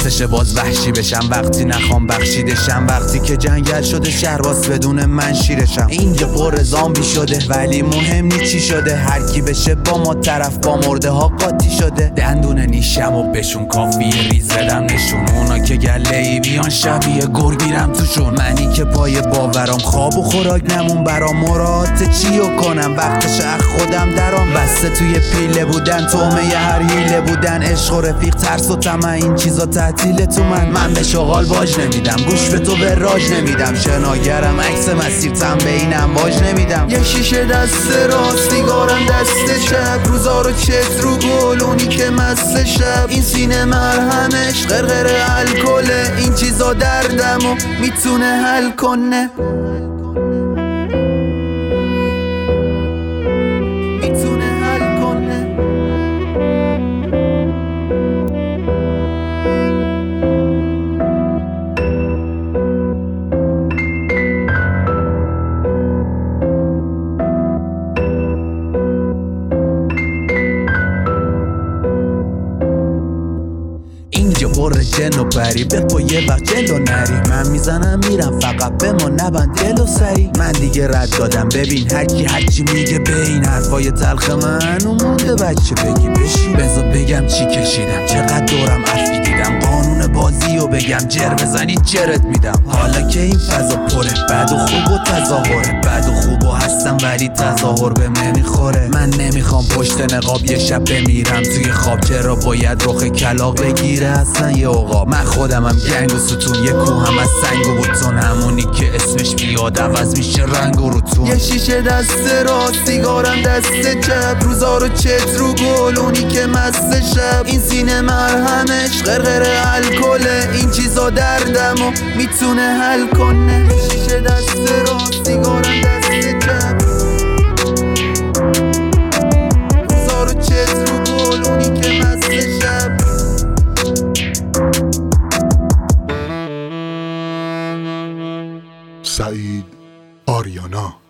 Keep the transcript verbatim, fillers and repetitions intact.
وقتشه باز وحشی بشم، وقتی نخوام بخشیدشم، وقتی که جنگل شده شهرواس بدون من شیرشم. اینجا پر زامبی شده ولی مهم نی چی شده، هر کی بشه با ما طرف با مرده ها قاطی شده. دندون نیشم و بهشون کافیه ریز بدم نشون، اونا که گله ای بیان شبیه گرگ میرم توشون. منی که پای باورام خواب و خوراک نمون برام، مراد چیو کنم وقتش اخ خودم درام. بسته توی پیله بودن تومه هر حیله بودن، عشق و رفیق ترس و طمع این چیزا تعطیله تو من. من به شغال باج نمیدم، گوش به تو به راج نمیدم، شناگرم عکس مسیر تم به اینم واج نمیدم. یه شیشه دست راست سیگارم دست چپ، روزا رو چت رو گلونی که مست شب. این سینه مرهمش غرغر الکله، این چیزا دردمو میتونه حل کنه. اینجا پر جن و پری به پا یه وقت جلو نری، من میزنم میرم فقط به ما نبند دل و سری. من دیگه رد دادم ببین هرکی هرچی میگه به این حرفای تلخ من مونده بچه بگی بشی. بذار بگم چی کشیدم چقدر دورم افی دیدم، قانون بازی و بگم جر بزنی جرت میدم. حالا که این فضا پره بد و خوب و تظاهره، بد و خوب و هستم ولی تظاهر بهم نمیخوره. من نمیخوام پشت نقاب یه شب بمیرم توی خواب، چرا باید رخ کلاغ بگیره اصلا یه عقاب. من خودمم گنگ و ستون، یه کوهم از سنگ و بتون، همونی که اسمش بیاد عوض میشه رنگ و روتون. یه شیشه دست راست سیگارم دست چپ، روزا رو چت رو گلونی که مست شب. این سینه مرهمش غرغر الکله، این چیزا دردمو میتونه حل کنه. یه شیشه دست راست سیگارم دست چپ، روزا رو چت رو گلونی که مست شب. سعید آریانا.